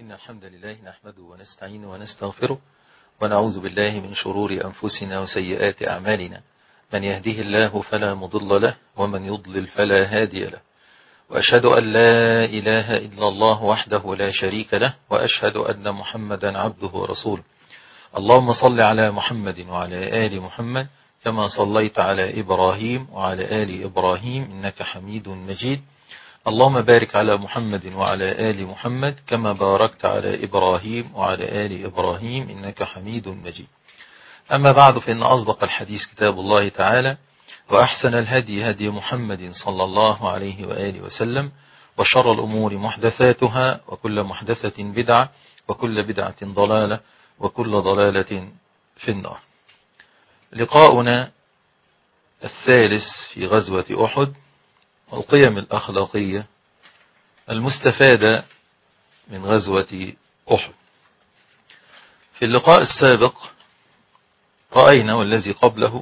إن الحمد لله نحمده ونستعينه ونستغفره ونعوذ بالله من شرور أنفسنا وسيئات أعمالنا. من يهده الله فلا مضل له ومن يضلل فلا هادي له، وأشهد أن لا إله إلا الله وحده لا شريك له، وأشهد أن محمدا عبده ورسوله. اللهم صل على محمد وعلى آل محمد كما صليت على إبراهيم وعلى آل إبراهيم إنك حميد مجيد. اللهم بارك على محمد وعلى آل محمد كما باركت على إبراهيم وعلى آل إبراهيم إنك حميد مجيد. أما بعد، فإن أصدق الحديث كتاب الله تعالى، وأحسن الهدي هدي محمد صلى الله عليه وآله وسلم، وشر الأمور محدثاتها، وكل محدثة بدعة، وكل بدعة ضلالة، وكل ضلالة في النار. لقاؤنا الثالث في غزوة أحد، والقيم الأخلاقية المستفادة من غزوة أحد. في اللقاء السابق رأينا، والذي قبله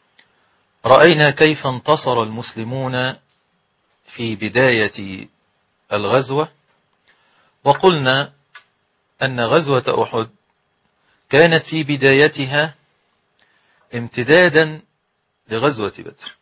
رأينا كيف انتصر المسلمون في بداية الغزوة، وقلنا أن غزوة أحد كانت في بدايتها امتدادا لغزوة بدر.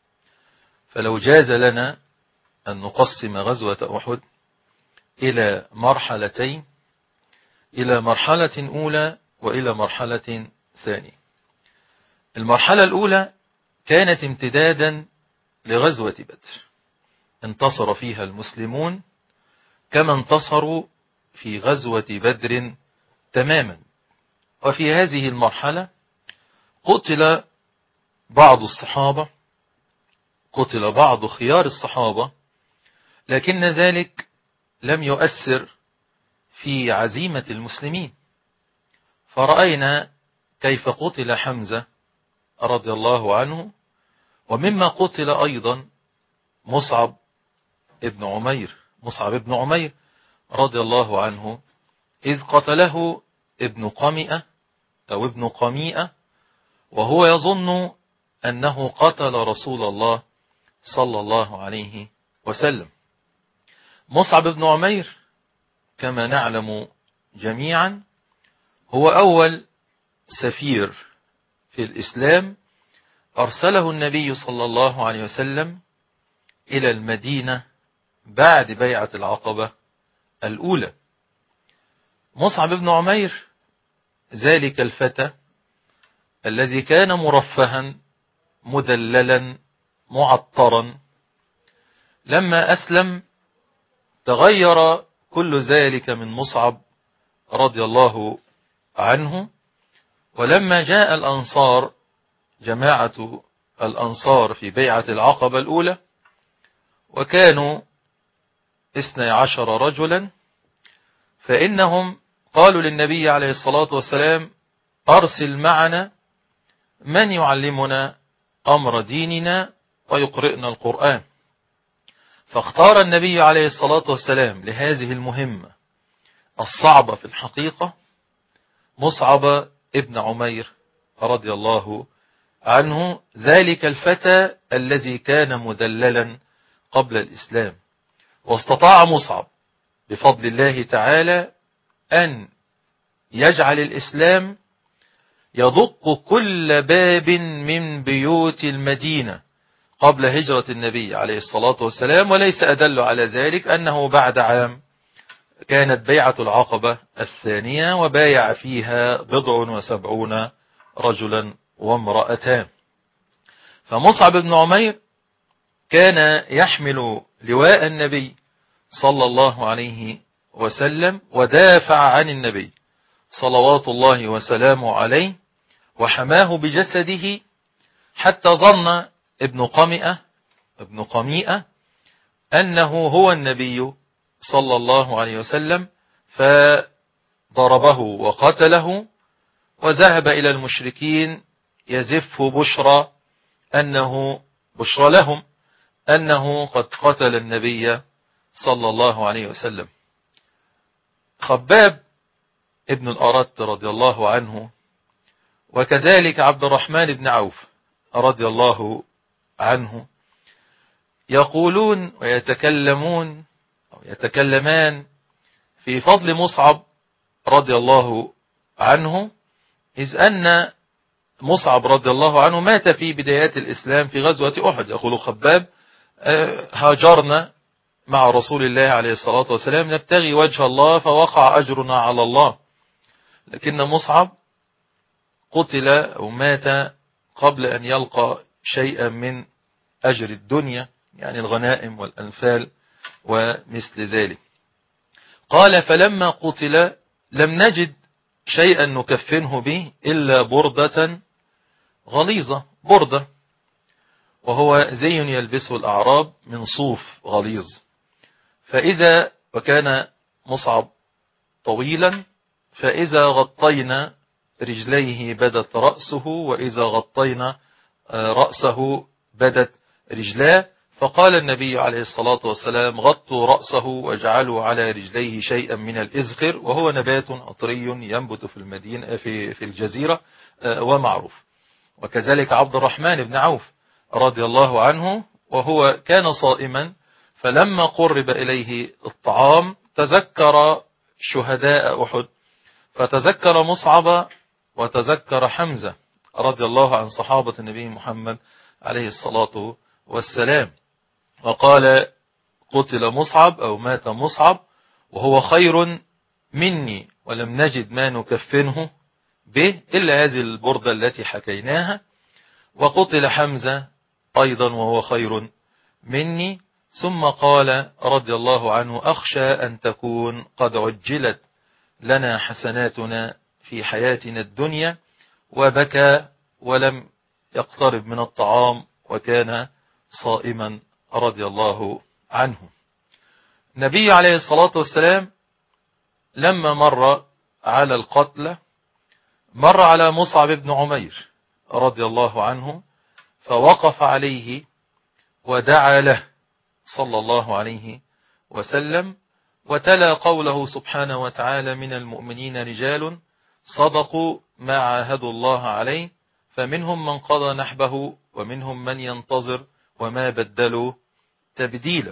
فلو جاز لنا أن نقسم غزوة أحد إلى مرحلتين، إلى مرحلة أولى وإلى مرحلة ثانية. المرحلة الأولى كانت امتدادا لغزوة بدر، انتصر فيها المسلمون كما انتصروا في غزوة بدر تماما. وفي هذه المرحلة قتل بعض الصحابة، قتل بعض خيار الصحابة، لكن ذلك لم يؤثر في عزيمة المسلمين. فرأينا كيف قتل حمزة رضي الله عنه، ومما قتل أيضا مصعب بن عمير رضي الله عنه، إذ قتله ابن قميئة وهو يظن أنه قتل رسول الله صلى الله عليه وسلم. مصعب بن عمير كما نعلم جميعا هو أول سفير في الإسلام أرسله النبي صلى الله عليه وسلم إلى المدينة بعد بيعة العقبة الأولى. مصعب بن عمير ذلك الفتى الذي كان مرفها مدللا معطرا، لما أسلم تغير كل ذلك من مصعب رضي الله عنه. ولما جاء الأنصار، جماعة الأنصار في بيعة العقبة الأولى، وكانوا 12 رجلا، فإنهم قالوا للنبي عليه الصلاة والسلام: أرسل معنا من يعلمنا أمر ديننا ويقرئنا القرآن. فاختار النبي عليه الصلاة والسلام لهذه المهمة الصعبة في الحقيقة مصعب ابن عمير رضي الله عنه، ذلك الفتى الذي كان مدللا قبل الإسلام. واستطاع مصعب بفضل الله تعالى أن يجعل الإسلام يدق كل باب من بيوت المدينة قبل هجرة النبي عليه الصلاة والسلام. وليس أدل على ذلك أنه بعد عام كانت بيعة العقبة الثانية، وبايع فيها 70 رجلا وامرأتان. فمصعب بن عمير كان يحمل لواء النبي صلى الله عليه وسلم، ودافع عن النبي صلوات الله وسلامه عليه، وحماه بجسده، حتى ظن ابن قميئة أنه هو النبي صلى الله عليه وسلم، فضربه وقتله، وذهب إلى المشركين يزف بشرى لهم أنه قد قتل النبي صلى الله عليه وسلم. خباب ابن الأرت رضي الله عنه، وكذلك عبد الرحمن بن عوف رضي الله عنه، يقولون ويتكلمان في فضل مصعب رضي الله عنه، إذ أن مصعب رضي الله عنه مات في بدايات الإسلام في غزوة أحد. يقول خباب: هاجرنا مع رسول الله عليه الصلاة والسلام نبتغي وجه الله فوقع أجرنا على الله. لكن مصعب قتل أو مات قبل أن يلقى شيئا من أجر الدنيا، يعني الغنائم والأنفال ومثل ذلك. قال: فلما قتل لم نجد شيئا نكفنه به إلا بردة غليظة، بردة وهو زي يلبسه الأعراب من صوف غليظ. وكان مصعب طويلا، فإذا غطينا رجليه بدت رأسه، وإذا غطينا رأسه بدت رجلاه. فقال النبي عليه الصلاة والسلام: غطوا رأسه واجعلوا على رجليه شيئا من الإزخر، وهو نبات عطري ينبت في المدينة في الجزيرة ومعروف. وكذلك عبد الرحمن بن عوف رضي الله عنه، وهو كان صائما، فلما قرب إليه الطعام تذكر شهداء أحد، فتذكر مصعب وتذكر حمزة رضي الله عن صحابة النبي محمد عليه الصلاة والسلام، وقال: قتل مصعب أو مات مصعب وهو خير مني، ولم نجد ما نكفنه به إلا هذه البردة التي حكيناها. وقتل حمزة أيضا وهو خير مني. ثم قال رضي الله عنه: أخشى أن تكون قد عجلت لنا حسناتنا في حياتنا الدنيا. وبكى ولم يقترب من الطعام وكان صائما رضي الله عنه. النبي عليه الصلاة والسلام لما مر على القتلى مر على مصعب بن عمير رضي الله عنه، فوقف عليه ودعا له صلى الله عليه وسلم، وتلا قوله سبحانه وتعالى: من المؤمنين رجال صدقوا ما عاهدوا الله عليه فمنهم من قضى نحبه ومنهم من ينتظر وما بدلوا تبديلا.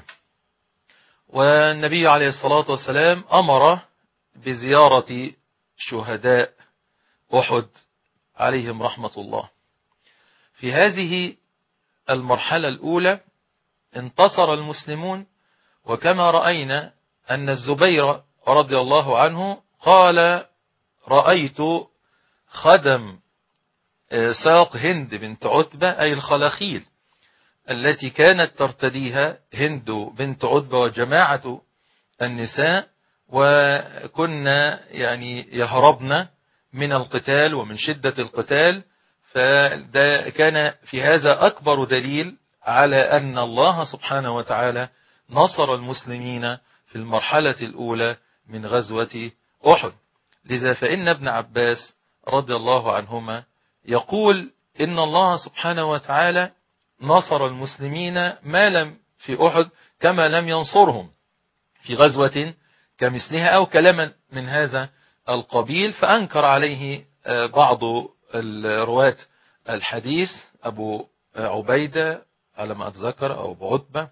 والنبي عليه الصلاة والسلام أمر بزيارة شهداء أحد عليهم رحمة الله. في هذه المرحلة الأولى انتصر المسلمون، وكما رأينا أن الزبير رضي الله عنه قال: رأيت خدم ساق هند بنت عتبة، أي الخلاخيل التي كانت ترتديها هند بنت عتبة وجماعة النساء، وكنا يعني يهربن من القتال ومن شدة القتال. فده كان في هذا أكبر دليل على أن الله سبحانه وتعالى نصر المسلمين في المرحلة الأولى من غزوة أحد. لذا فإن ابن عباس رضي الله عنهما يقول إن الله سبحانه وتعالى نصر المسلمين ما لم في أحد كما لم ينصرهم في غزوة كمثلها أو كلاما من هذا القبيل. فأنكر عليه بعض الرواة الحديث أبو عبيدة على ما أتذكر أو أبو عتبة،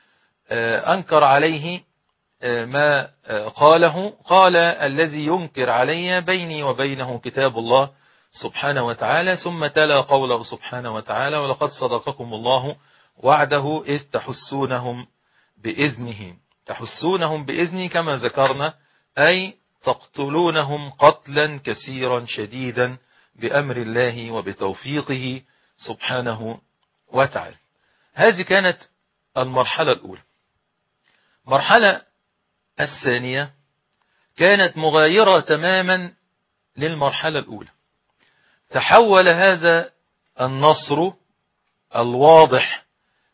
أنكر عليه ما قاله، قال: الذي ينكر علي بيني وبينه كتاب الله سبحانه وتعالى. ثم تلا قوله سبحانه وتعالى: ولقد صدقكم الله وعده إذ تحسونهم بإذنه. تحسونهم بإذنه كما ذكرنا، أي تقتلونهم قتلا كثيرا شديدا بأمر الله وبتوفيقه سبحانه وتعالى. هذه كانت المرحلة الأولى. المرحلة الثانية كانت مغايرة تماما للمرحلة الأولى. تحول هذا النصر الواضح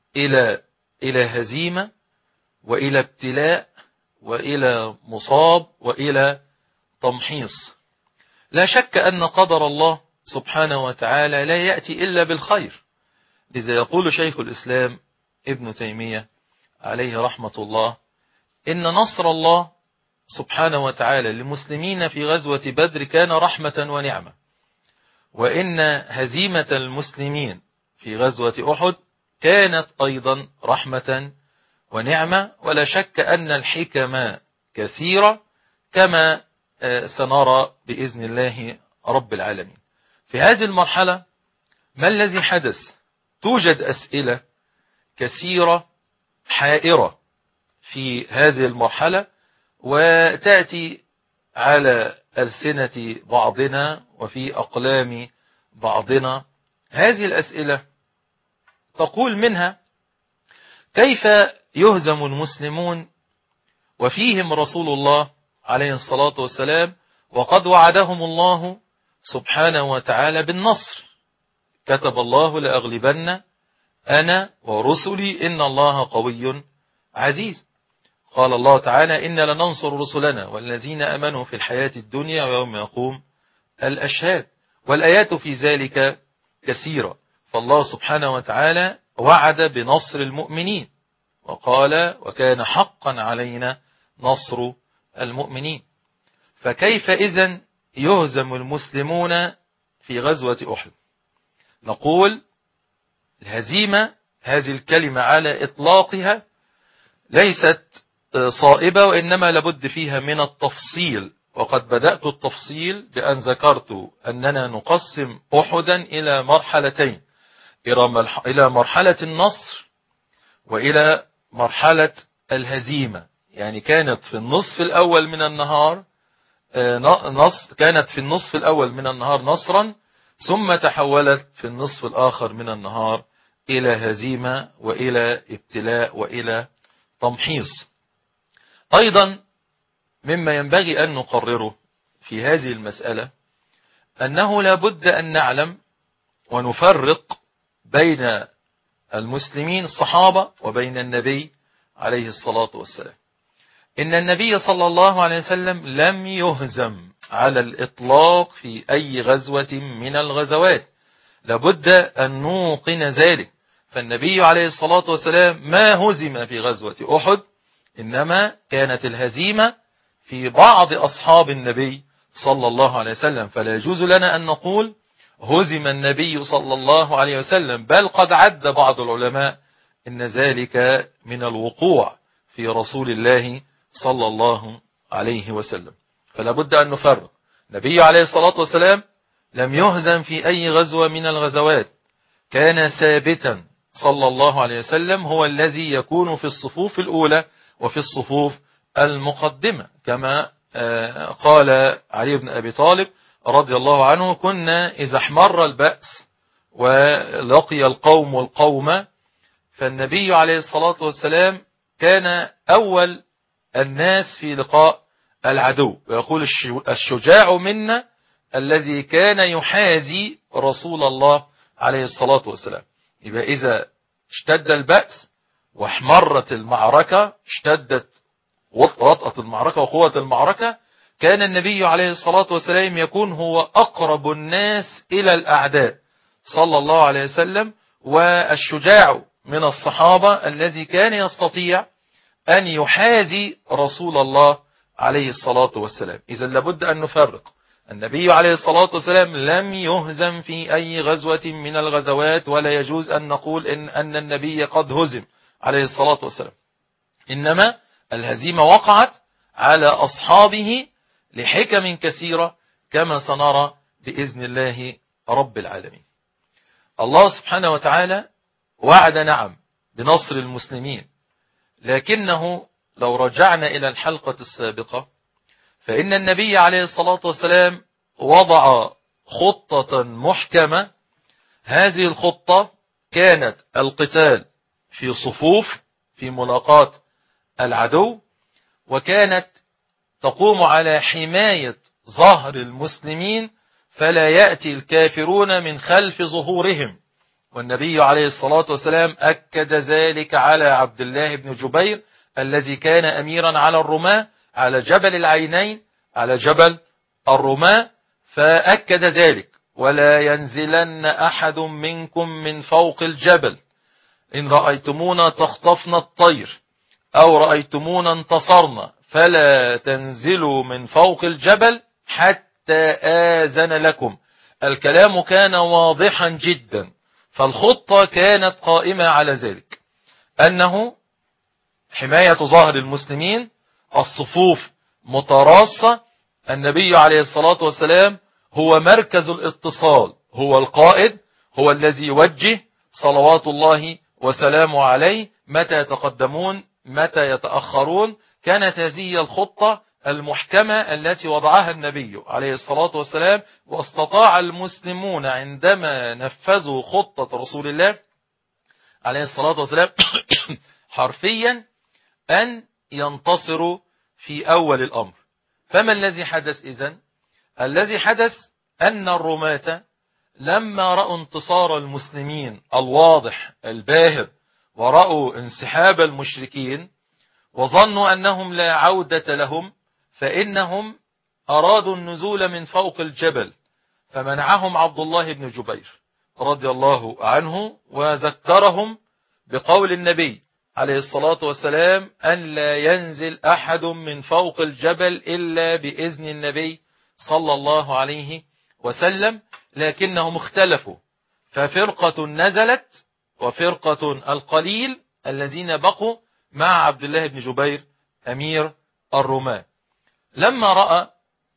إلى هزيمة وإلى ابتلاء وإلى مصاب وإلى تمحيص. لا شك أن قدر الله سبحانه وتعالى لا يأتي إلا بالخير. لذا يقول شيخ الإسلام ابن تيمية عليه رحمة الله: إن نصر الله سبحانه وتعالى للمسلمين في غزوة بدر كان رحمة ونعمة، وإن هزيمة المسلمين في غزوة أحد كانت أيضا رحمة ونعمة. ولا شك أن الحكم كثيرة كما سنرى بإذن الله رب العالمين. في هذه المرحلة ما الذي حدث؟ توجد أسئلة كثيرة حائرة في هذه المرحلة، وتأتي على ألسنة بعضنا وفي أقلام بعضنا هذه الأسئلة، تقول منها: كيف يهزم المسلمون وفيهم رسول الله عليه الصلاة والسلام، وقد وعدهم الله سبحانه وتعالى بالنصر؟ كتب الله: لأغلبن أنا ورسلي إن الله قوي عزيز. قال الله تعالى: إن لننصر رسلنا والذين أمنوا في الحياة الدنيا ويوم يقوم الأشهاد. والآيات في ذلك كثيرة. فالله سبحانه وتعالى وعد بنصر المؤمنين وقال: وكان حقا علينا نصر المؤمنين. فكيف إذن يهزم المسلمون في غزوة أحد؟ نقول: الهزيمة هذه الكلمة على إطلاقها ليست صائبة، وإنما لابد فيها من التفصيل. وقد بدأت التفصيل بأن ذكرت أننا نقسم أحدا إلى مرحلتين: إلى مرحلة النصر وإلى مرحلة الهزيمة. يعني كانت في النصف الأول من النهار نصرا، ثم تحولت في النصف الآخر من النهار إلى هزيمة وإلى ابتلاء وإلى تمحيص. أيضا مما ينبغي أن نقرره في هذه المسألة أنه لا بد أن نعلم ونفرق بين المسلمين الصحابة وبين النبي عليه الصلاة والسلام. إن النبي صلى الله عليه وسلم لم يهزم على الإطلاق في أي غزوة من الغزوات، لابد أن نوقن ذلك. فالنبي عليه الصلاة والسلام ما هزم في غزوة أحد، إنما كانت الهزيمة في بعض أصحاب النبي صلى الله عليه وسلم. فلا يجوز لنا أن نقول هزم النبي صلى الله عليه وسلم، بل قد عد بعض العلماء إن ذلك من الوقوع في رسول الله صلى الله عليه وسلم. فلا بد أن نفرق. النبي عليه الصلاة والسلام لم يهزم في أي غزوة من الغزوات، كان ثابتا صلى الله عليه وسلم هو الذي يكون في الصفوف الأولى وفي الصفوف المقدمة، كما قال علي بن أبي طالب رضي الله عنه: كنا إذا احمر البأس ولقي القوم القوم، فالنبي عليه الصلاة والسلام كان أول الناس في لقاء العدو. ويقول: الشجاع منا الذي كان يحازي رسول الله عليه الصلاة والسلام. يبقى إذا اشتد البأس واحمرت المعركة، اشتدت وطأة المعركة وقوة المعركة، كان النبي عليه الصلاة والسلام يكون هو أقرب الناس إلى الأعداء صلى الله عليه وسلم، والشجاع من الصحابة الذي كان يستطيع أن يحازي رسول الله عليه الصلاة والسلام. إذا لابد أن نفرق. النبي عليه الصلاة والسلام لم يهزم في أي غزوة من الغزوات، ولا يجوز أن نقول أن النبي قد هزم عليه الصلاة والسلام، إنما الهزيمة وقعت على أصحابه لحكم كثيرة كما سنرى بإذن الله رب العالمين. الله سبحانه وتعالى وعد نعم بنصر المسلمين، لكنه لو رجعنا إلى الحلقة السابقة فإن النبي عليه الصلاة والسلام وضع خطة محكمة. هذه الخطة كانت القتال في صفوف في ملاقاة العدو، وكانت تقوم على حماية ظهر المسلمين فلا يأتي الكافرون من خلف ظهورهم. والنبي عليه الصلاة والسلام أكد ذلك على عبد الله بن جبير الذي كان أميرا على الرماة على جبل العينين، على جبل الرماة، فأكد ذلك: ولا ينزلن أحد منكم من فوق الجبل، إن رأيتمونا تخطفنا الطير أو رأيتمونا انتصرنا فلا تنزلوا من فوق الجبل حتى آذن لكم. الكلام كان واضحا جدا، فالخطة كانت قائمة على ذلك، أنه حماية ظاهر المسلمين، الصفوف متراصة. النبي عليه الصلاة والسلام هو مركز الاتصال، هو القائد، هو الذي يوجه، صلوات الله وسلامه عليه، متى يتقدمون متى يتأخرون. كانت هذه الخطة المحكمة التي وضعها النبي عليه الصلاة والسلام، واستطاع المسلمون عندما نفذوا خطة رسول الله عليه الصلاة والسلام حرفيا أن ينتصروا في أول الأمر. فما الذي حدث إذن؟ الذي حدث أن الرماة لما رأوا انتصار المسلمين الواضح الباهر، ورأوا انسحاب المشركين، وظنوا أنهم لا عودة لهم، فإنهم أرادوا النزول من فوق الجبل، فمنعهم عبد الله بن جبير رضي الله عنه، وذكرهم بقول النبي عليه الصلاة والسلام أن لا ينزل أحد من فوق الجبل إلا بإذن النبي صلى الله عليه وسلم. لكنهم اختلفوا، ففرقة نزلت وفرقة القليل الذين بقوا مع عبد الله بن جبير أمير الرماة. لما رأى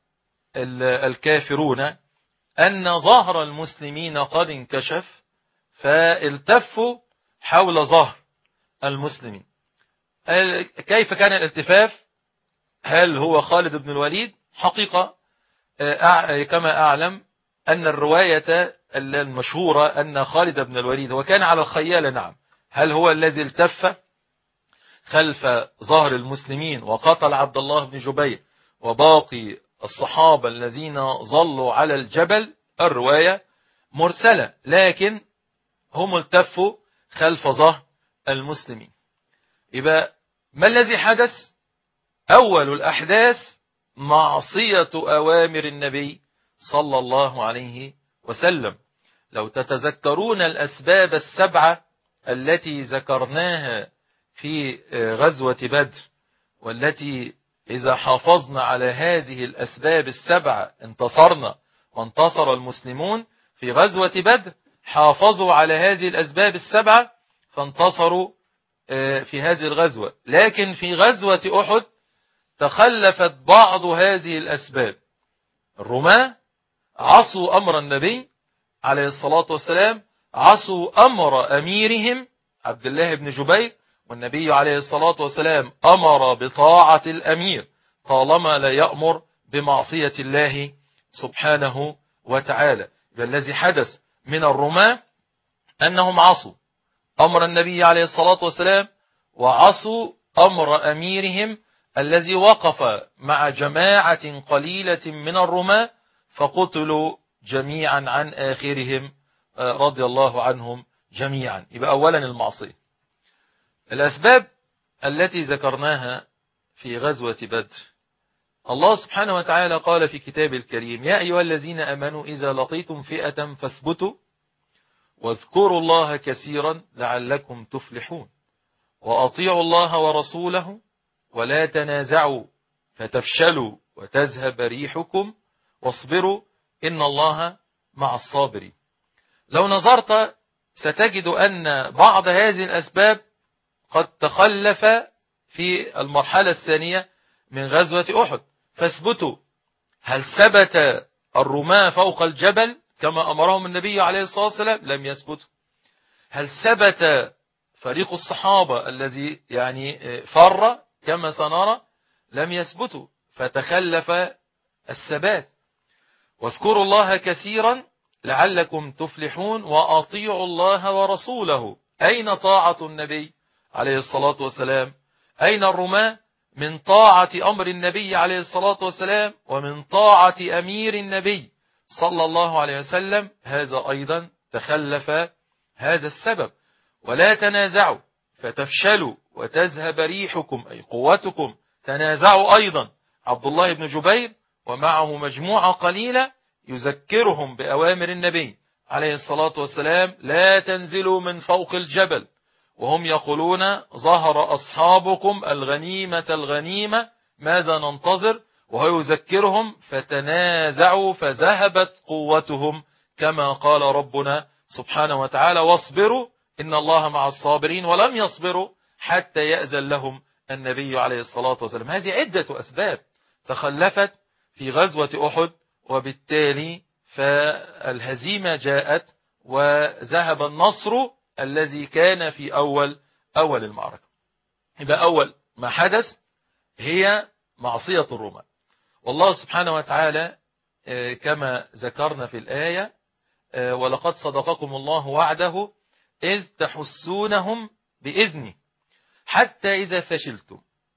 الكافرون أن ظهر المسلمين قد انكشف، فالتفوا حول ظهر المسلمين. كيف كان الالتفاف؟ هل هو خالد بن الوليد؟ حقيقة كما أعلم أن الرواية المشهورة أن خالد بن الوليد وكان على الخيال، نعم، هل هو الذي التف خلف ظهر المسلمين وقتل عبد الله بن جبير وباقي الصحابة الذين ظلوا على الجبل؟ الرواية مرسلة، لكن هم التفوا خلف ظهر المسلمين. يبقى ما الذي حدث؟ أول الأحداث معصية أوامر النبي صلى الله عليه وسلم. لو تتذكرون الأسباب السبعة التي ذكرناها في غزوة بدر، والتي إذا حافظنا على هذه الأسباب السبعة انتصرنا وانتصر المسلمون. في غزوة بدر حافظوا على هذه الأسباب السبعة فانتصروا في هذه الغزوة. لكن في غزوة أحد تخلفت بعض هذه الأسباب. الرماة عصوا أمر النبي عليه الصلاة والسلام، عصوا أمر أميرهم عبد الله بن جبير، والنبي عليه الصلاة والسلام أمر بطاعة الأمير طالما لا يأمر بمعصية الله سبحانه وتعالى. الذي حدث من الرماة أنهم عصوا أمر النبي عليه الصلاة والسلام، وعصوا أمر أميرهم الذي وقف مع جماعة قليلة من الرماة، فقتلوا جميعا عن آخرهم رضي الله عنهم جميعا. يبقى أولا المعصية. الأسباب التي ذكرناها في غزوة بدر، الله سبحانه وتعالى قال في كتاب الكريم: يا أيها الذين آمنوا إذا لقيتم فئة فاثبتوا واذكروا الله كثيرا لعلكم تفلحون، وأطيعوا الله ورسوله ولا تنازعوا فتفشلوا وتذهب ريحكم واصبروا إن الله مع الصابرين. لو نظرت ستجد أن بعض هذه الأسباب قد تخلف في المرحلة الثانية من غزوة أحد. فاثبتوا، هل ثبت الرماة فوق الجبل كما أمرهم النبي عليه الصلاة والسلام؟ لم يثبتوا. هل ثبت فريق الصحابة الذي فر كما سنرى؟ لم يثبتوا، فتخلف الثبات. واذكروا الله كثيرا لعلكم تفلحون وأطيعوا الله ورسوله. أين طاعة النبي عليه الصلاة والسلام؟ أين الرماة من طاعة أمر النبي عليه الصلاة والسلام ومن طاعة أمير النبي صلى الله عليه وسلم؟ هذا أيضا تخلف هذا السبب. ولا تنازعوا فتفشلوا وتذهب ريحكم، أي قوتكم. تنازعوا أيضا عبد الله بن جبير ومعه مجموعة قليلة يذكرهم بأوامر النبي عليه الصلاة والسلام: لا تنزلوا من فوق الجبل، وهم يقولون: ظهر أصحابكم الغنيمة الغنيمة، ماذا ننتظر؟ وهو يذكرهم فتنازعوا فذهبت قوتهم، كما قال ربنا سبحانه وتعالى: واصبروا إن الله مع الصابرين. ولم يصبروا حتى يأذن لهم النبي عليه الصلاة والسلام. هذه عدة أسباب تخلفت في غزوة أحد، وبالتالي فالهزيمة جاءت وذهب النصر الذي كان في أول المعركة. يبقى أول ما حدث هي معصية الرماة. والله سبحانه وتعالى كما ذكرنا في الآية: ولقد صدقكم الله وعده إذ تحسونهم بإذنه حتى إذا فشلتم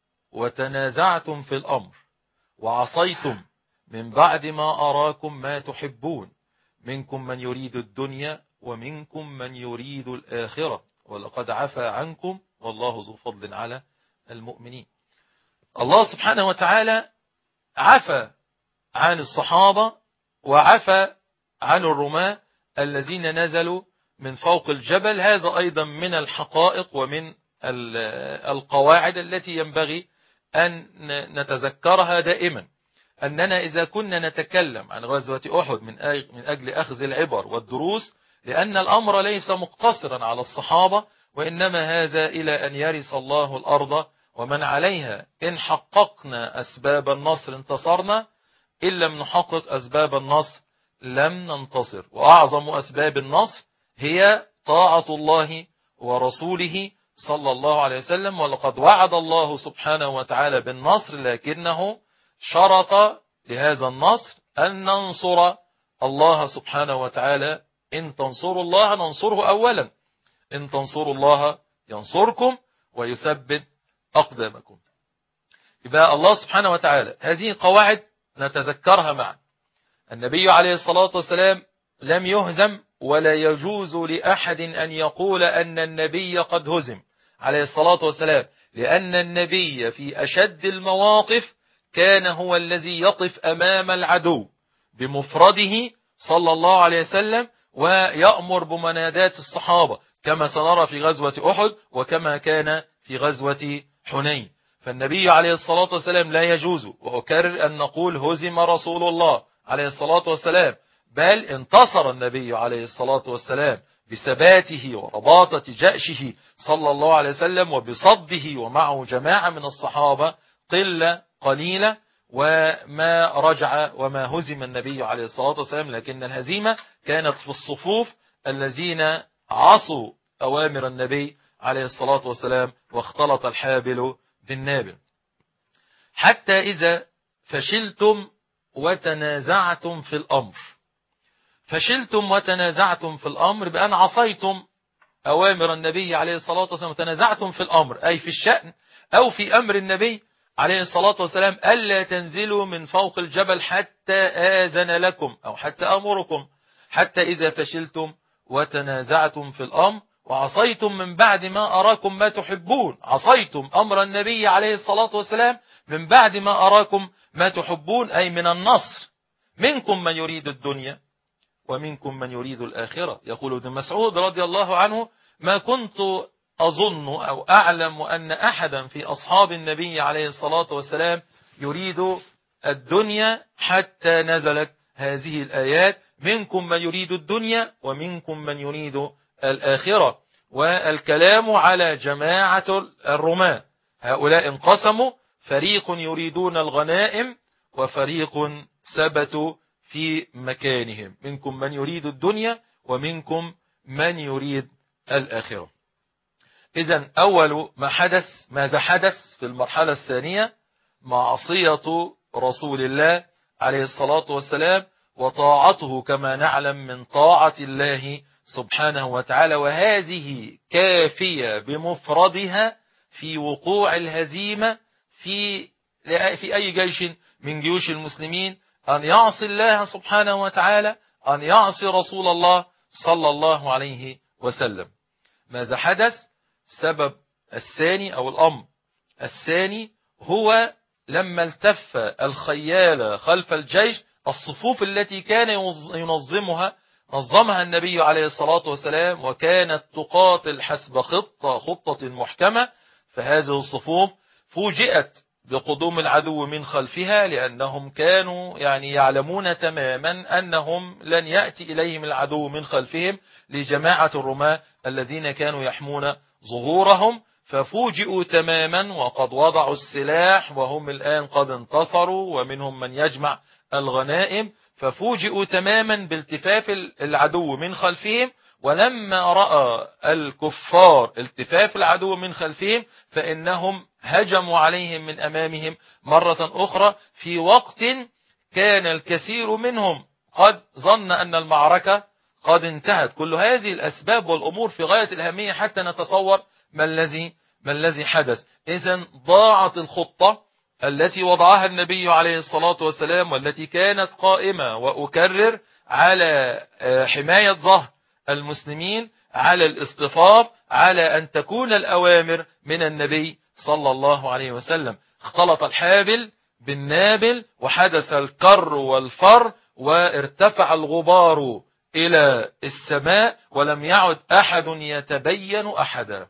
وتنازعتم في الأمر وعصيتم من بعد ما أراكم ما تحبون منكم من يريد الدنيا ومنكم من يريد الآخرة ولقد عفا عنكم والله ذو فضل على المؤمنين. الله سبحانه وتعالى عفى عن الصحابة وعفى عن الرماة الذين نزلوا من فوق الجبل. هذا أيضا من الحقائق ومن القواعد التي ينبغي أن نتذكرها دائما، أننا إذا كنا نتكلم عن غزوة أحد من أجل أخذ العبر والدروس، لأن الأمر ليس مقتصرا على الصحابة، وإنما هذا إلى أن يرث الله الأرض ومن عليها. إن حققنا أسباب النصر انتصرنا، إن لم نحقق أسباب النصر لم ننتصر. وأعظم أسباب النصر هي طاعة الله ورسوله صلى الله عليه وسلم. ولقد وعد الله سبحانه وتعالى بالنصر، لكنه شرط لهذا النصر أن ننصر الله سبحانه وتعالى. إن تنصروا الله ننصره أولا، إن تنصروا الله ينصركم ويثبت أقدامكم. يبقى الله سبحانه وتعالى هذه قواعد نتذكرها معا. النبي عليه الصلاة والسلام لم يهزم، ولا يجوز لأحد أن يقول أن النبي قد هزم عليه الصلاة والسلام، لأن النبي في أشد المواقف كان هو الذي يقف أمام العدو بمفرده صلى الله عليه وسلم ويأمر بمنادات الصحابة، كما سنرى في غزوة أحد وكما كان في غزوة حنين. فالنبي عليه الصلاة والسلام لا يجوز، وأكرر أن نقول هزم رسول الله عليه الصلاة والسلام، بل انتصر النبي عليه الصلاة والسلام بثباته ورباطة جأشه صلى الله عليه وسلم، وبصده ومعه جماعة من الصحابة قلة قليلة، وما رجع وما هزم النبي عليه الصلاة والسلام. لكن الهزيمة كانت في الصفوف الذين عصوا أوامر النبي عليه الصلاة والسلام، واختلط الحابل بالنابل. حتى إذا فشلتم وتنازعتم في الأمر. فشلتم وتنازعتم في الأمر بأن عصيتم أوامر النبي عليه الصلاة والسلام، وتنازعتم في الأمر أي في الشأن أو في أمر النبي عليه الصلاة والسلام ألا تنزلوا من فوق الجبل حتى آذن لكم أو حتى أمركم. حتى إذا فشلتم وتنازعتم في الأمر وعصيتم من بعد ما أراكم ما تحبون. عصيتم أمر النبي عليه الصلاة والسلام من بعد ما أراكم ما تحبون، أي من النصر. منكم من يريد الدنيا ومنكم من يريد الآخرة. يقول ابن مسعود رضي الله عنه: ما كنت أظن أو أعلم أن أحدا في أصحاب النبي عليه الصلاة والسلام يريد الدنيا حتى نزلت هذه الآيات: منكم من يريد الدنيا ومنكم من يريد الآخرة. والكلام على جماعة الرماة، هؤلاء انقسموا: فريق يريدون الغنائم وفريق ثبتوا في مكانهم. منكم من يريد الدنيا ومنكم من يريد الآخرة. إذن أول ما حدث، ماذا حدث في المرحلة الثانية؟ معصية رسول الله عليه الصلاة والسلام، وطاعته كما نعلم من طاعة الله سبحانه وتعالى. وهذه كافية بمفردها في وقوع الهزيمة في أي جيش من جيوش المسلمين، أن يعصي الله سبحانه وتعالى، أن يعصي رسول الله صلى الله عليه وسلم. ماذا حدث؟ السبب الثاني أو الأمر الثاني هو لما التف الخيال خلف الجيش، الصفوف التي كان نظمها النبي عليه الصلاة والسلام وكانت تقاتل حسب خطة محكمة، فهذه الصفوف فوجئت بقدوم العدو من خلفها، لأنهم كانوا يعلمون تماما أنهم لن يأتي إليهم العدو من خلفهم لجماعة الرماة الذين كانوا يحمون ظهورهم. ففوجئوا تماما وقد وضعوا السلاح وهم الآن قد انتصروا ومنهم من يجمع الغنائم، ففوجئوا تماما بالتفاف العدو من خلفهم. ولما رأى الكفار التفاف العدو من خلفهم فإنهم هجموا عليهم من أمامهم مرة أخرى، في وقت كان الكثير منهم قد ظن أن المعركة قد انتهت. كل هذه الأسباب والأمور في غاية الأهمية حتى نتصور ما الذي حدث. إذن ضاعت الخطة التي وضعها النبي عليه الصلاة والسلام والتي كانت قائمة، وأكرر، على حماية ظهر المسلمين، على الاصطفاف، على أن تكون الأوامر من النبي صلى الله عليه وسلم. اختلط الحابل بالنابل وحدث الكر والفر وارتفع الغبار إلى السماء، ولم يعد أحد يتبين أحدا.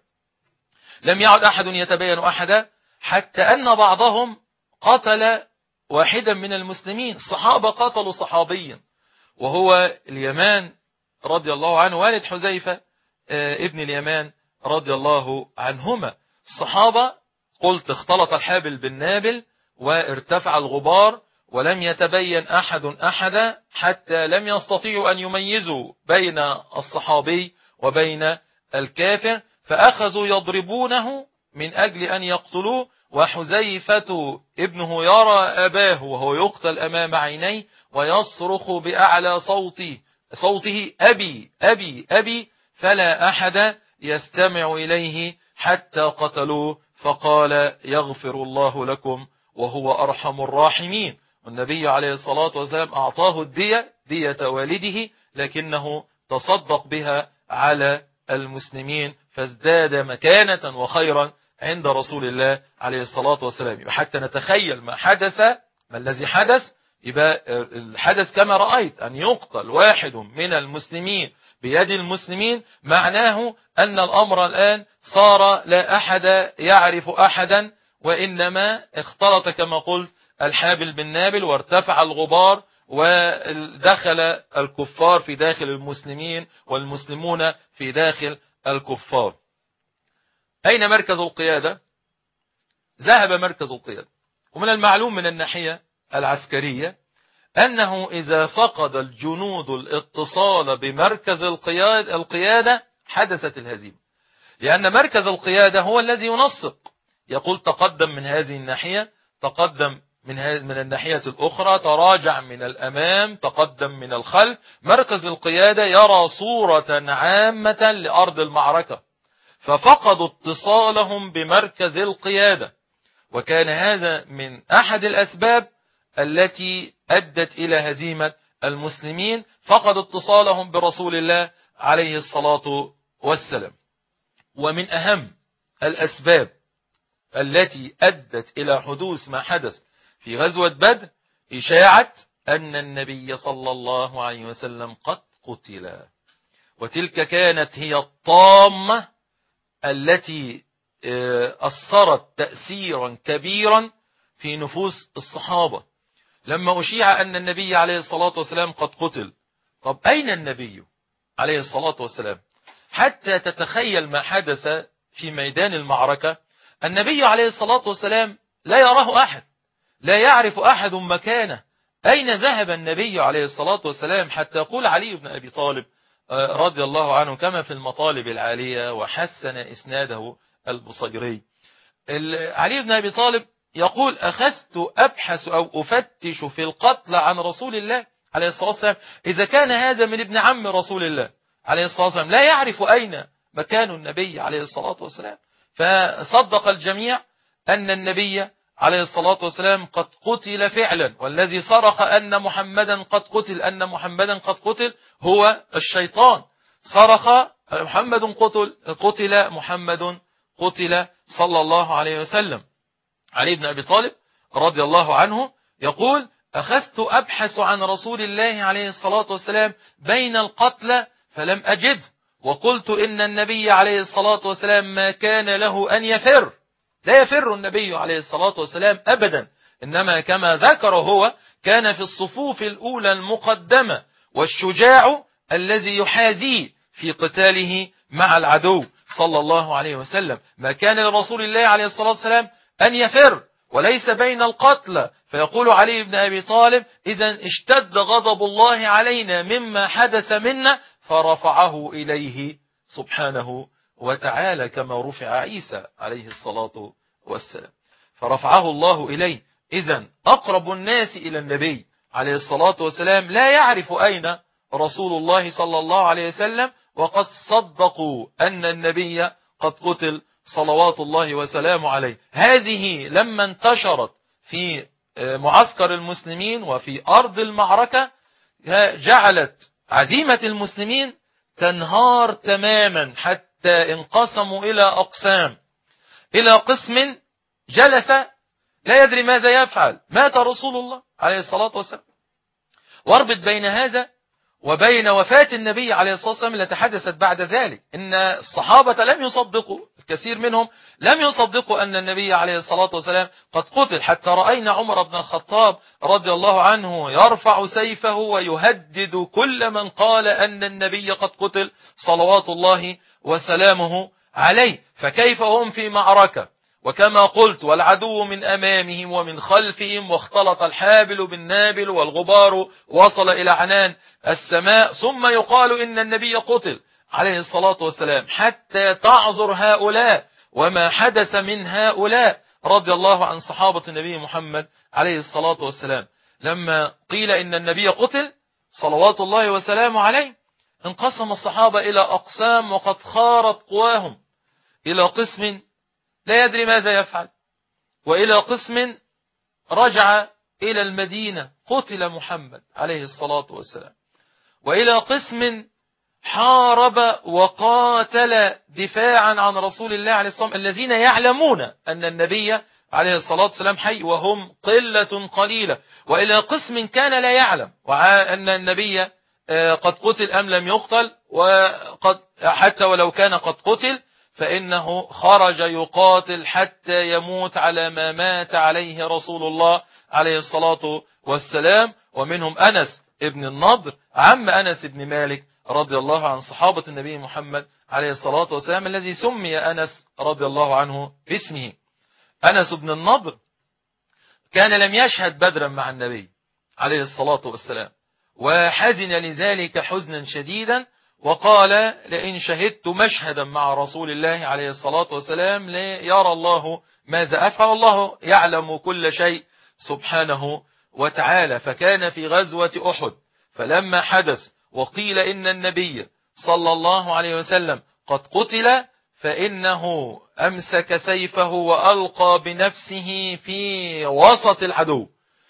لم يعد أحد يتبين أحدا، حتى أن بعضهم قتل واحدا من المسلمين. الصحابة قتلوا صحابيا وهو اليمان رضي الله عنه، والد حذيفة ابن اليمان رضي الله عنهما. الصحابة قلت اختلط الحابل بالنابل وارتفع الغبار ولم يتبين أحد أحدا، حتى لم يستطيعوا أن يميزوا بين الصحابي وبين الكافر، فأخذوا يضربونه من أجل أن يقتلوه. وحذيفة ابنه يرى أباه وهو يقتل أمام عينيه ويصرخ بأعلى صوته أبي أبي أبي، فلا أحد يستمع إليه حتى قتلوه، فقال يغفر الله لكم وهو أرحم الراحمين. والنبي عليه الصلاة والسلام أعطاه الدية، دية والده، لكنه تصدق بها على المسلمين فازداد مكانة وخيرا عند رسول الله عليه الصلاة والسلام. حتى نتخيل ما حدث، ما الذي حدث. يبقى الحدث كما رأيت، أن يقتل واحد من المسلمين بيد المسلمين، معناه أن الأمر الآن صار لا أحد يعرف أحدا، وإنما اختلط كما قلت الحابل بالنابل وارتفع الغبار، ودخل الكفار في داخل المسلمين والمسلمون في داخل الكفار. أين مركز القيادة؟ ذهب مركز القيادة. ومن المعلوم من الناحية العسكرية أنه إذا فقد الجنود الاتصال بمركز القيادة حدثت الهزيمة، لأن مركز القيادة هو الذي ينسق، يقول تقدم من هذه الناحية، تقدم من الناحية الأخرى، تراجع من الأمام، تقدم من الخلف. مركز القيادة يرى صورة عامة لأرض المعركة، ففقدوا اتصالهم بمركز القيادة، وكان هذا من أحد الأسباب التي أدت إلى هزيمة المسلمين. فقدوا اتصالهم برسول الله عليه الصلاة والسلام. ومن أهم الأسباب التي أدت إلى حدوث ما حدث في غزوة بدر إشاعة أن النبي صلى الله عليه وسلم قد قتل، وتلك كانت هي الطامة التي أثرت تأثيرا كبيرا في نفوس الصحابة. لما أشيع أن النبي عليه الصلاة والسلام قد قتل، طب أين النبي عليه الصلاة والسلام؟ حتى تتخيل ما حدث في ميدان المعركة. النبي عليه الصلاة والسلام لا يراه أحد، لا يعرف أحد مكانه. أين ذهب النبي عليه الصلاة والسلام؟ حتى يقول علي بن أبي طالب رضي الله عنه كما في المطالب العالية وحسن إسناده البصيري، علي بن أبي طالب يقول أخذت أبحث أو أفتش في القتل عن رسول الله عليه الصلاة والسلام، إذا كان هذا من ابن عم رسول الله عليه الصلاة والسلام لا يعرف أين مكان النبي عليه الصلاة والسلام. فصدق الجميع أن النبي عليه الصلاة والسلام قد قتل فعلا، والذي صرخ أن محمدا قد قتل، أن محمدا قد قتل هو الشيطان. صرخ محمد قتل محمد قتل صلى الله عليه وسلم. علي بن أبي طالب رضي الله عنه يقول أخذت أبحث عن رسول الله عليه الصلاة والسلام بين القتلى فلم أجد، وقلت إن النبي عليه الصلاة والسلام ما كان له أن يفر، لا يفر النبي عليه الصلاة والسلام أبدا، إنما كما ذكر هو كان في الصفوف الأولى المقدمة، والشجاع الذي يحازيه في قتاله مع العدو. صلى الله عليه وسلم. ما كان لرسول الله عليه الصلاة والسلام أن يفر، وليس بين القتلى. فيقول علي بن أبي طالب: إذا اشتد غضب الله علينا مما حدث منا فرفعه إليه سبحانه وتعالى، كما رفع عيسى عليه الصلاة والسلام، فرفعه الله إليه. إذا أقرب الناس إلى النبي عليه الصلاة والسلام لا يعرف أين رسول الله صلى الله عليه وسلم، وقد صدقوا أن النبي قد قتل صلوات الله وسلامه عليه. هذه لما انتشرت في معسكر المسلمين وفي أرض المعركة جعلت عزيمة المسلمين تنهار تماما، حتى انقسموا إلى أقسام، إلى قسم جلس لا يدري ماذا يفعل، مات رسول الله عليه الصلاة والسلام. واربط بين هذا وبين وفاة النبي عليه الصلاة والسلام التي حدثت بعد ذلك، إن الصحابة لم يصدقوا، الكثير منهم لم يصدقوا أن النبي عليه الصلاة والسلام قد قتل، حتى رأينا عمر بن الخطاب رضي الله عنه يرفع سيفه ويهدد كل من قال أن النبي قد قتل صلوات الله وسلامه عليه. فكيف هم في معركة، وكما قلت والعدو من أمامهم ومن خلفهم، واختلط الحابل بالنابل، والغبار وصل إلى عنان السماء، ثم يقال إن النبي قتل عليه الصلاة والسلام، حتى تعذر هؤلاء وما حدث من هؤلاء رضي الله عن صحابة النبي محمد عليه الصلاة والسلام. لما قيل إن النبي قتل صلوات الله وسلامه عليه، انقسم الصحابة إلى أقسام، وقد خارت قواهم، إلى قسم لا يدري ماذا يفعل، وإلى قسم رجع إلى المدينة قتل محمد عليه الصلاة والسلام، وإلى قسم حارب وقاتل دفاعا عن رسول الله عليه الصلاة والسلام، الذين يعلمون أن النبي عليه الصلاة والسلام حي وهم قلة قليلة، وإلى قسم كان لا يعلم أن النبي قد قتل أم لم يقتل، وقد حتى ولو كان قد قتل فإنه خرج يقاتل حتى يموت على ما مات عليه رسول الله عليه الصلاة والسلام. ومنهم أنس ابن النضر عم أنس بن مالك رضي الله عن صحابة النبي محمد عليه الصلاة والسلام، الذي سمي أنس رضي الله عنه باسمه. أنس بن النضر كان لم يشهد بدرا مع النبي عليه الصلاة والسلام، وحزن لذلك حزنا شديدا، وقال: لئن شهدت مشهدا مع رسول الله عليه الصلاة والسلام ليرى الله ماذا أفعل، الله يعلم كل شيء سبحانه وتعالى. فكان في غزوة أحد، فلما حدث وقيل إن النبي صلى الله عليه وسلم قد قتل، فإنه أمسك سيفه وألقى بنفسه في وسط العدو،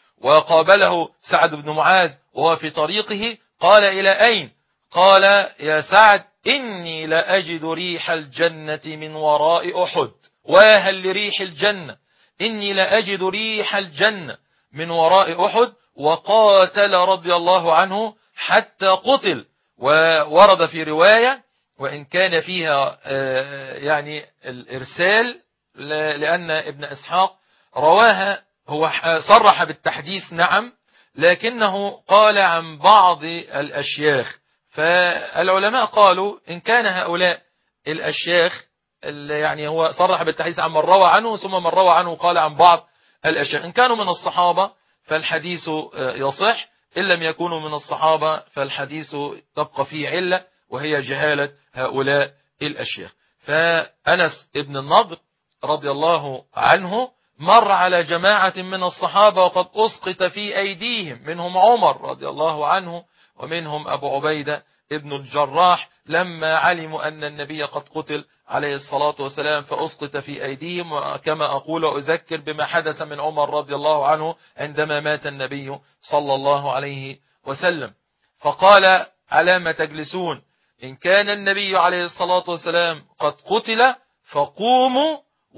وقابله سعد بن معاذ وهو في طريقه، قال: إلى أين؟ قال: يا سعد، إني لأجد ريح الجنة من وراء أحد، وهل لريح الجنة، إني لأجد ريح الجنة من وراء أحد. وقاتل رضي الله عنه حتى قتل. وورد في رواية وإن كان فيها يعني الإرسال، لأن ابن إسحاق رواها، هو صرح بالتحديث نعم، لكنه قال عن بعض الأشياخ. فالعلماء قالوا إن كان هؤلاء الأشياخ، يعني هو صرح بالتحديث عن من روى عنه، ثم من روى عنه قال عن بعض الأشياخ، إن كانوا من الصحابة فالحديث يصح، إن لم يكونوا من الصحابة فالحديث تبقى فيه علة، وهي جهالة هؤلاء الأشياخ. فأنس ابن النضر رضي الله عنه مر على جماعة من الصحابة وقد أسقط في أيديهم، منهم عمر رضي الله عنه، ومنهم أبو عبيدة ابن الجراح، لما علموا أن النبي قد قتل عليه الصلاة والسلام فأسقط في أيديهم. وكما أقول أذكر بما حدث من عمر رضي الله عنه عندما مات النبي صلى الله عليه وسلم، فقال: على ما تجلسون؟ إن كان النبي عليه الصلاة والسلام قد قتل فقوموا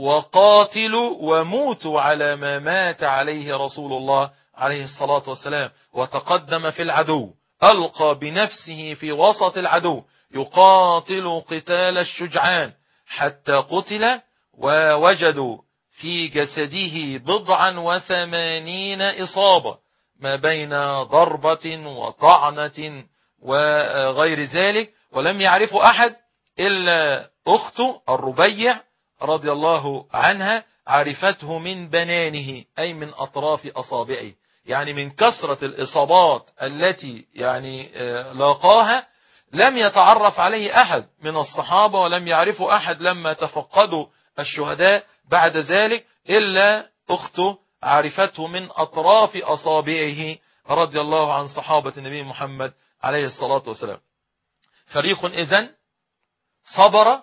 وقاتلوا وموتوا على ما مات عليه رسول الله عليه الصلاة والسلام. وتقدم في العدو، ألقى بنفسه في وسط العدو، يقاتل قتال الشجعان حتى قتل، ووجدوا في جسده 89 إصابة، ما بين ضربة وطعنة وغير ذلك، ولم يعرفوا أحد إلا أخته الربيع رضي الله عنها عرفته من بنانه، أي من أطراف أصابعه، يعني من كثرة الإصابات التي يعني لاقاها لم يتعرف عليه أحد من الصحابة، ولم يعرفه أحد لما تفقدوا الشهداء بعد ذلك إلا أخته عرفته من أطراف أصابعه رضي الله عن صحابة النبي محمد عليه الصلاة والسلام. فريق إذن صبر،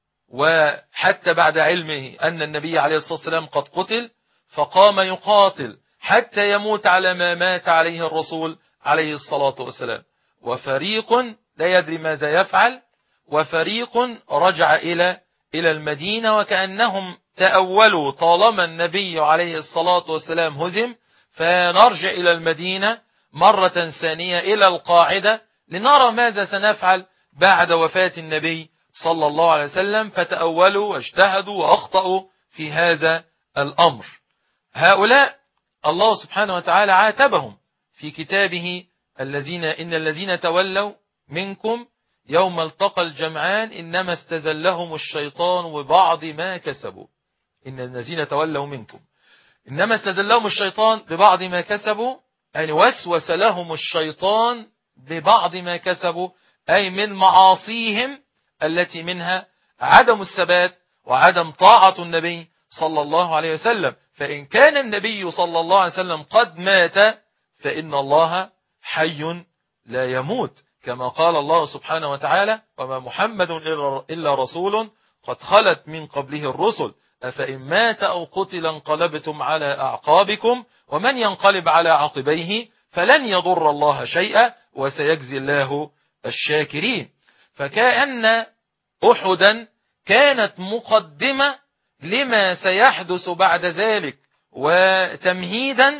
وحتى بعد علمه أن النبي عليه الصلاة والسلام قد قتل فقام يقاتل حتى يموت على ما مات عليه الرسول عليه الصلاة والسلام. وفريق لا يدري ماذا يفعل، وفريق رجع إلى المدينة وكأنهم تأولوا طالما النبي عليه الصلاة والسلام هزم فنرجع إلى المدينة مرة ثانية إلى القاعدة لنرى ماذا سنفعل بعد وفاة النبي صلى الله عليه وسلم. فتأولوا واجتهدوا وأخطأوا في هذا الأمر. هؤلاء الله سبحانه وتعالى عاتبهم في كتابه إن الذين تولوا منكم يوم التقى الجمعان إنما استزلهم الشيطان ببعض ما كسبوا. إن الذين تولوا منكم إنما استزلهم الشيطان ببعض ما كسبوا، أي وسوس لهم الشيطان ببعض ما كسبوا، أي من معاصيهم التي منها عدم الثبات وعدم طاعة النبي صلى الله عليه وسلم. فإن كان النبي صلى الله عليه وسلم قد مات فإن الله حي لا يموت، كما قال الله سبحانه وتعالى: وما محمد إلا رسول قد خلت من قبله الرسل أفإن مات أو قتل انقلبتم على أعقابكم ومن ينقلب على عقبيه فلن يضر الله شيئا وسيجزي الله الشاكرين. فكأن أحدا كانت مقدمة لما سيحدث بعد ذلك وتمهيدا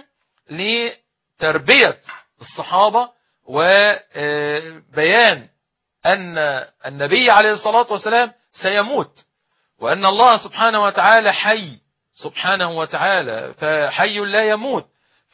لتربية الصحابة وبيان أن النبي عليه الصلاة والسلام سيموت وأن الله سبحانه وتعالى حي سبحانه وتعالى فحي لا يموت.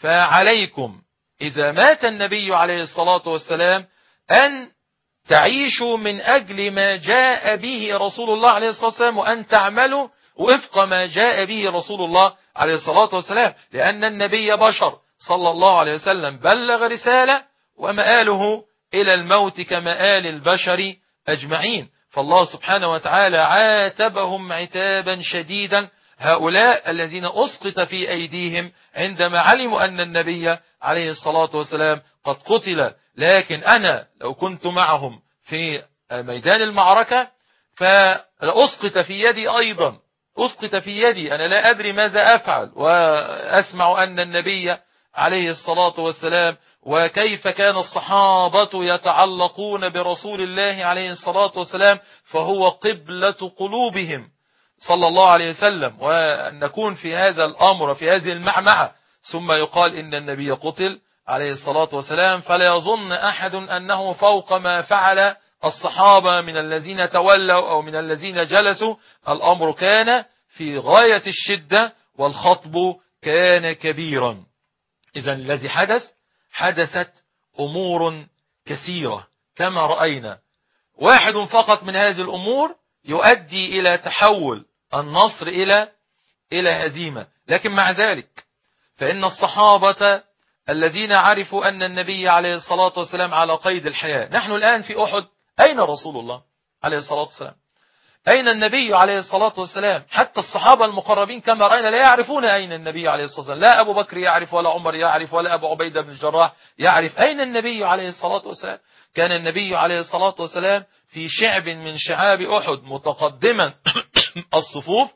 فعليكم إذا مات النبي عليه الصلاة والسلام أن تعيشوا من أجل ما جاء به رسول الله عليه الصلاة والسلام وأن تعملوا وفق ما جاء به رسول الله عليه الصلاة والسلام، لأن النبي بشر صلى الله عليه وسلم بلغ رسالة ومآله إلى الموت كمآل البشر أجمعين. فالله سبحانه وتعالى عاتبهم عتابا شديدا هؤلاء الذين أسقط في أيديهم عندما علموا أن النبي عليه الصلاة والسلام قد قتل. لكن أنا لو كنت معهم في ميدان المعركة فأسقط في يدي أيضا، أسقط في يدي، أنا لا أدري ماذا أفعل، وأسمع أن النبي عليه الصلاة والسلام وكيف كان الصحابة يتعلقون برسول الله عليه الصلاة والسلام فهو قبلة قلوبهم صلى الله عليه وسلم، وأن نكون في هذا الأمر في هذه المعمعة ثم يقال إن النبي قتل عليه الصلاة والسلام. فلا يظن أحد أنه فوق ما فعل الصحابة من الذين تولوا أو من الذين جلسوا. الأمر كان في غاية الشدة والخطب كان كبيرا. إذن الذي حدثت أمور كثيرة كما رأينا، واحد فقط من هذه الأمور يؤدي إلى تحول النصر إلى هزيمة. لكن مع ذلك فإن الصحابة الذين عرفوا أن النبي عليه الصلاة والسلام على قيد الحياة، نحن الآن في أحد، أين رسول الله عليه الصلاة والسلام؟ أين النبي عليه الصلاة والسلام؟ حتى الصحابة المقربين كما رأينا لا يعرفون أين النبي عليه الصلاة والسلام، لا أبو بكر يعرف ولا عمر يعرف ولا أبو عبيدة بن الجراح يعرف أين النبي عليه الصلاة والسلام. كان النبي عليه الصلاة والسلام في شعب من شعاب أحد متقدما الصفوف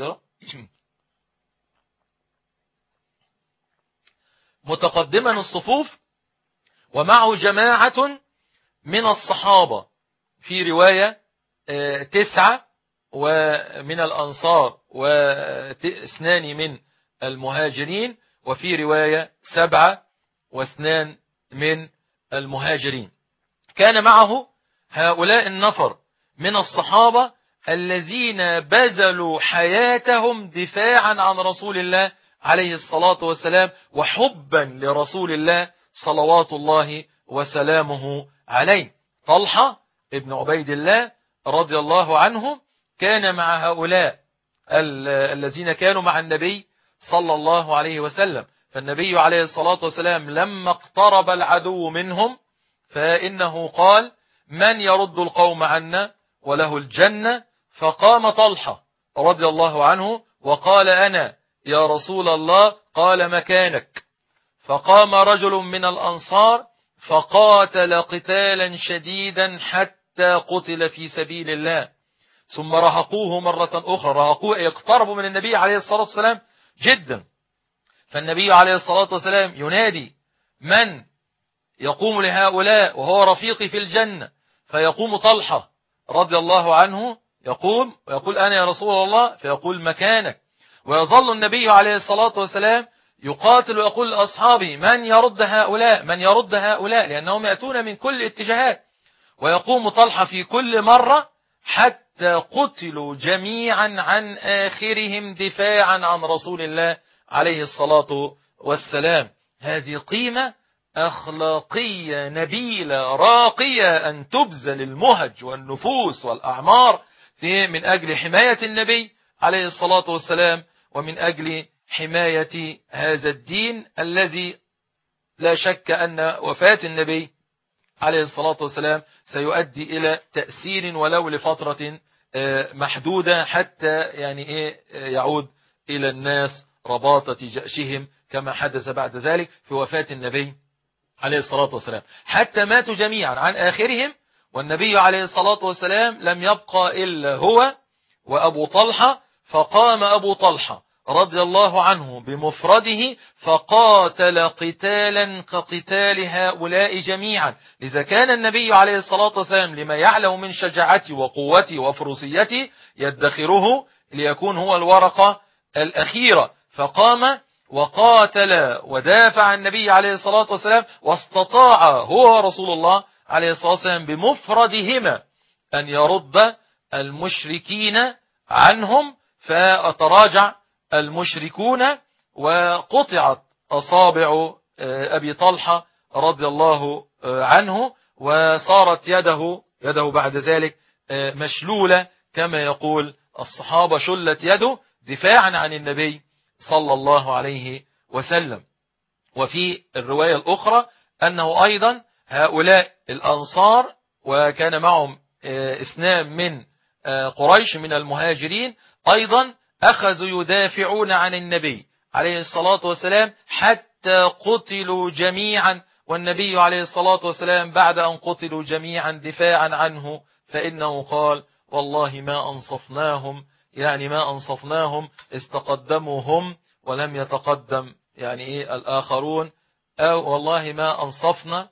متقدما الصفوف ومعه جماعة من الصحابة، في رواية 9 ومن الأنصار و2 من المهاجرين، وفي رواية 7 و2 من المهاجرين. كان معه هؤلاء النفر من الصحابة الذين بذلوا حياتهم دفاعا عن رسول الله عليه الصلاة والسلام وحبا لرسول الله صلوات الله وسلامه عليه. طلحة ابن عبيد الله رضي الله عنه كان مع هؤلاء الذين كانوا مع النبي صلى الله عليه وسلم. فالنبي عليه الصلاة والسلام لما اقترب العدو منهم فإنه قال: من يرد القوم عنا وله الجنة؟ فقام طلحة رضي الله عنه وقال: أنا يا رسول الله. قال: مكانك. فقام رجل من الأنصار فقاتل قتالا شديدا حتى قتل في سبيل الله. ثم رهقوه مرة أخرى، رهقوه يقتربوا من النبي عليه الصلاة والسلام جدا. فالنبي عليه الصلاة والسلام ينادي: من يقوم لهؤلاء وهو رفيقي في الجنة؟ فيقوم طلحة رضي الله عنه يقوم ويقول: أنا يا رسول الله. فيقول: مكانك. ويظل النبي عليه الصلاة والسلام يقاتل ويقول لأصحابه: من يرد هؤلاء، من يرد هؤلاء، لأنهم يأتون من كل اتجاهات. ويقوم طلحة في كل مرة حتى قتلوا جميعا عن آخرهم دفاعا عن رسول الله عليه الصلاة والسلام. هذه قيمة أخلاقية نبيلة راقية أن تبذل المهج والنفوس والأعمار من أجل حماية النبي عليه الصلاة والسلام، ومن أجل حماية هذا الدين الذي لا شك أن وفاة النبي عليه الصلاة والسلام سيؤدي إلى تأثير ولو لفترة محدودة، حتى يعني يعود إلى الناس رباطة جأشهم كما حدث بعد ذلك في وفاة النبي عليه الصلاة والسلام، حتى ماتوا جميعا عن آخرهم. والنبي عليه الصلاة والسلام لم يبقى إلا هو وأبو طلحة. فقام أبو طلحة رضي الله عنه بمفرده فقاتل قتالا كقتال هؤلاء جميعا. لذا كان النبي عليه الصلاة والسلام لما يعلم من شجاعته وقوته وفروسيته يدخره ليكون هو الورقة الأخيرة. فقام وقاتل ودافع النبي عليه الصلاة والسلام، واستطاع هو رسول الله عليه الصلاة والسلام بمفردهما أن يرد المشركين عنهم. فتراجع المشركون وقطعت أصابع أبي طلحة رضي الله عنه، وصارت يده بعد ذلك مشلولة كما يقول الصحابة: شلت يده دفاعا عن النبي صلى الله عليه وسلم. وفي الرواية الأخرى أنه أيضا هؤلاء الأنصار وكان معهم 2 من قريش من المهاجرين أيضا أخذوا يدافعون عن النبي عليه الصلاة والسلام حتى قتلوا جميعا. والنبي عليه الصلاة والسلام بعد أن قتلوا جميعا دفاعا عنه فإنه قال: والله ما أنصفناهم، يعني ما أنصفناهم استقدموا هم ولم يتقدم يعني الآخرون، أو والله ما أنصفنا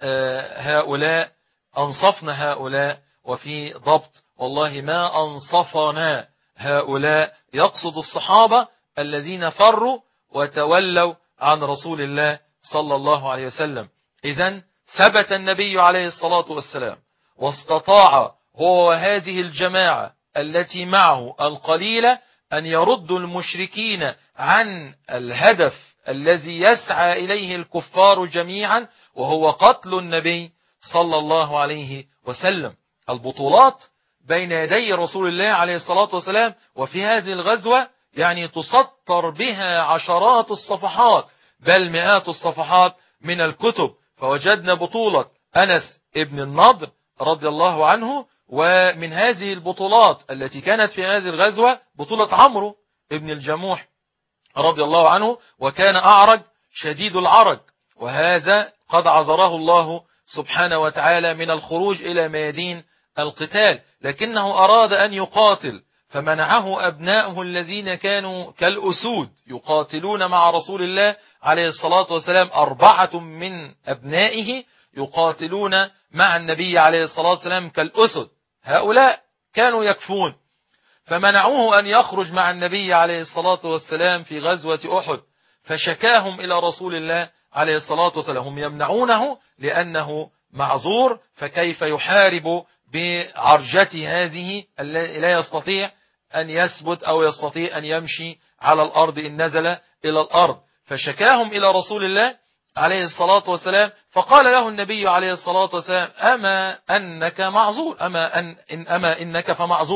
هؤلاء، أنصفنا هؤلاء. وفي ضبط: والله ما أنصفنا هؤلاء، يقصد الصحابة الذين فروا وتولوا عن رسول الله صلى الله عليه وسلم. إذن ثبت النبي عليه الصلاة والسلام واستطاع هو وهذه الجماعة التي معه القليلة أن يردوا المشركين عن الهدف الذي يسعى إليه الكفار جميعا، وهو قتل النبي صلى الله عليه وسلم. البطولات بين يدي رسول الله عليه الصلاة والسلام وفي هذه الغزوة يعني تسطر بها عشرات الصفحات بل مئات الصفحات من الكتب. فوجدنا بطولة أنس ابن النضر رضي الله عنه، ومن هذه البطولات التي كانت في هذه الغزوة بطولة عمرو ابن الجموح رضي الله عنه، وكان أعرج شديد العرج، وهذا قد عذره الله سبحانه وتعالى من الخروج إلى ميادين القتال، لكنه أراد أن يقاتل فمنعه أبناؤه الذين كانوا كالأسود يقاتلون مع رسول الله عليه الصلاة والسلام. 4 من أبنائه يقاتلون مع النبي عليه الصلاة والسلام كالأسد، هؤلاء كانوا يكفون، فمنعوه أن يخرج مع النبي عليه الصلاة والسلام في غزوة أحد. فشكاهم إلى رسول الله عليه الصلاة والسلام، هم يمنعونه لأنه معذور، فكيف يحارب بعرجته هذه لا يستطيع أن يثبت أو يستطيع أن يمشي على الأرض إن نزل إلى الأرض. فشكاهم إلى رسول الله عليه الصلاة والسلام، فقال له النبي عليه الصلاة والسلام: أما أنك معذور، أما إنك فمعذور.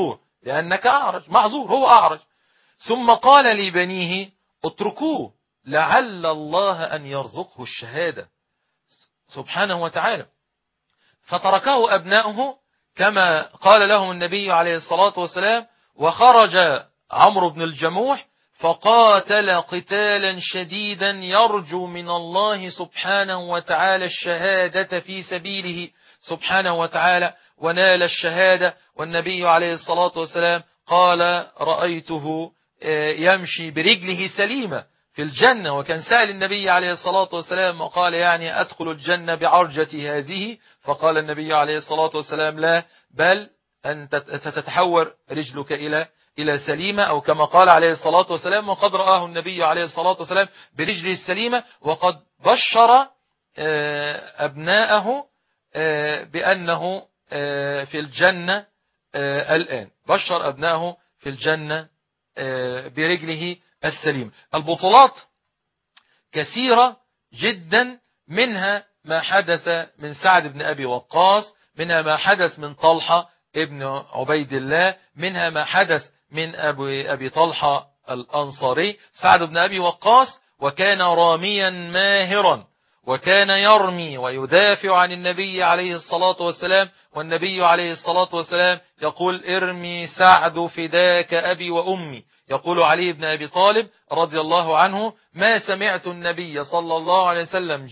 لأنك أعرج، معذور، هو أعرج. ثم قال لبنيه اتركوه لعل الله أن يرزقه الشهادة سبحانه وتعالى. فتركه أبناؤه كما قال لهم النبي عليه الصلاة والسلام. وخرج عمرو بن الجموح فقاتل قتالا شديدا يرجو من الله سبحانه وتعالى الشهادة في سبيله سبحانه وتعالى، ونال الشهادة. والنبي عليه الصلاة والسلام قال رأيته يمشي برجله سليمة في الجنة. وكان سأل النبي عليه الصلاة والسلام وقال يعني أدخل الجنة بعرجة هذه؟ فقال النبي عليه الصلاة والسلام لا، بل أن تتحور رجلك إلى سليمة، أو كما قال عليه الصلاة والسلام. وقد رآه النبي عليه الصلاة والسلام برجله السليمة، وقد بشر أبناءه بأنه في الجنة الآن، بشر أبناءه في الجنة برجله السليم. البطولات كثيرة جدا، منها ما حدث من سعد بن أبي وقاص، منها ما حدث من طلحة ابن عبيد الله، منها ما حدث من أبي طلحة الأنصاري. سعد بن أبي وقاص وكان راميا ماهرا، وكان يرمي ويدافع عن النبي عليه الصلاة والسلام، والنبي عليه الصلاة والسلام يقول ارمي سعد فداك أبي وأمي. يقول علي بن أبي طالب رضي الله عنه ما سمعت النبي صلى الله عليه وسلم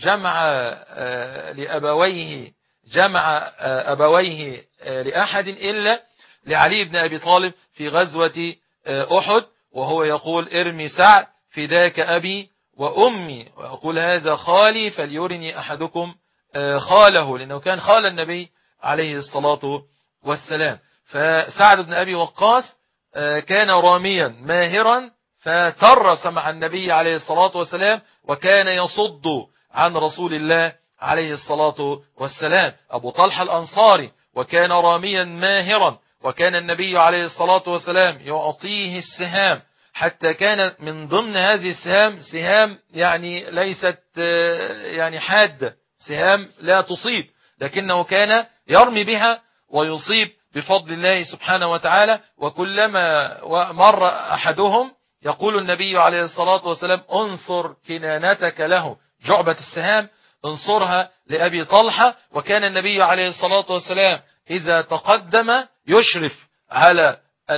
جمع أبويه لأحد إلا لعلي بن أبي طالب في غزوة أحد، وهو يقول ارمي سعد فداك أبي وأمي، ويقول هذا خالي فليرني أحدكم خاله، لأنه كان خال النبي عليه الصلاة والسلام. فسعد بن أبي وقاص كان راميا ماهرا، فترس مع النبي عليه الصلاة والسلام، وكان يصد عن رسول الله عليه الصلاة والسلام. أبو طلحة الأنصاري وكان راميا ماهرا، وكان النبي عليه الصلاة والسلام يعطيه السهام، حتى كانت من ضمن هذه السهام سهام يعني ليست يعني حادة، سهام لا تصيب، لكنه كان يرمي بها ويصيب بفضل الله سبحانه وتعالى. وكلما مر أحدهم يقول النبي عليه الصلاة والسلام انصر كنانتك له، جعبة السهام انصرها لأبي طلحة. وكان النبي عليه الصلاة والسلام إذا تقدم يشرف على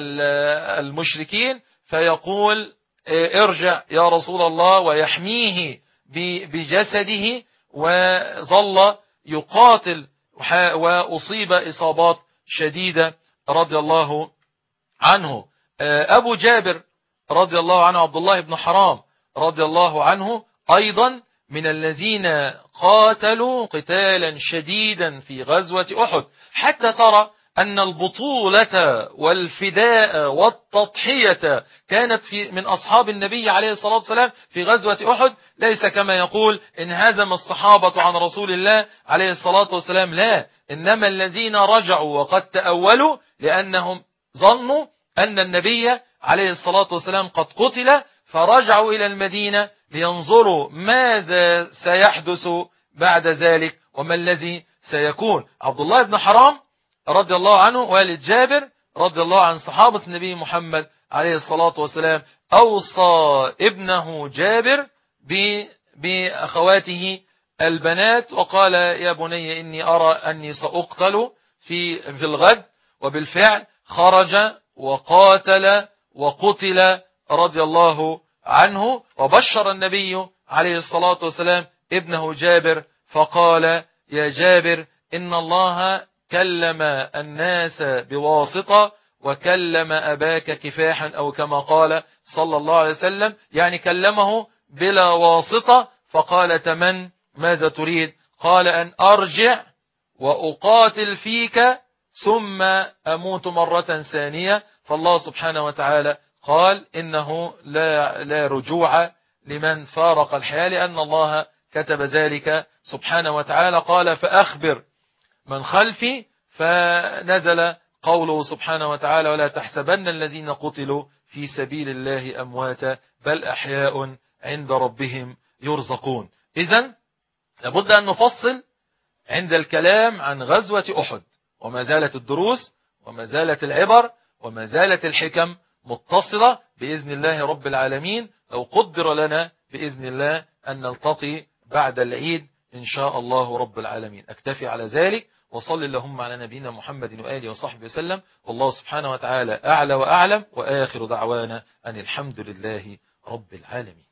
المشركين فيقول ارجع يا رسول الله، ويحميه بجسده، وظل يقاتل وأصيب إصابات شديدة رضي الله عنه. أبو جابر رضي الله عنه عبد الله بن حرام رضي الله عنه أيضا من الذين قاتلوا قتالا شديدا في غزوة أحد، حتى ترى أن البطولة والفداء والتضحية كانت من أصحاب النبي عليه الصلاة والسلام في غزوة أحد، ليس كما يقول انهزم الصحابة عن رسول الله عليه الصلاة والسلام، لا، إنما الذين رجعوا وقد تأولوا لأنهم ظنوا أن النبي عليه الصلاة والسلام قد قتل، فرجعوا إلى المدينة لينظروا ماذا سيحدث بعد ذلك وما الذي سيكون. عبد الله بن حرام رضي الله عنه والد جابر رضي الله عن صحابة النبي محمد عليه الصلاة والسلام أوصى ابنه جابر بأخواته البنات، وقال يا بني إني أرى أني سأقتل في الغد. وبالفعل خرج وقاتل وقتل رضي الله عنه. وبشر النبي عليه الصلاة والسلام ابنه جابر فقال يا جابر إن الله كلم الناس بواسطة وكلم أباك كفاحا، أو كما قال صلى الله عليه وسلم، يعني كلمه بلا واسطة. فقال تمن ماذا تريد؟ قال أن أرجع وأقاتل فيك ثم أموت مرة ثانية. فالله سبحانه وتعالى قال إنه لا رجوع لمن فارق الحياة، لأن الله كتب ذلك سبحانه وتعالى. قال فأخبر من خلفي، فنزل قوله سبحانه وتعالى ولا تحسبن الذين قتلوا في سبيل الله أمواتا بل أحياء عند ربهم يرزقون. إذن لابد أن نفصل عند الكلام عن غزوة أحد، وما زالت الدروس وما زالت العبر وما زالت الحكم متصلة بإذن الله رب العالمين، لو قدر لنا بإذن الله أن نلتقي بعد العيد إن شاء الله رب العالمين. أكتفي على ذلك، وصل اللهم على نبينا محمد وآله وصحبه وسلم، والله سبحانه وتعالى أعلى وأعلم، وآخر دعوانا أن الحمد لله رب العالمين.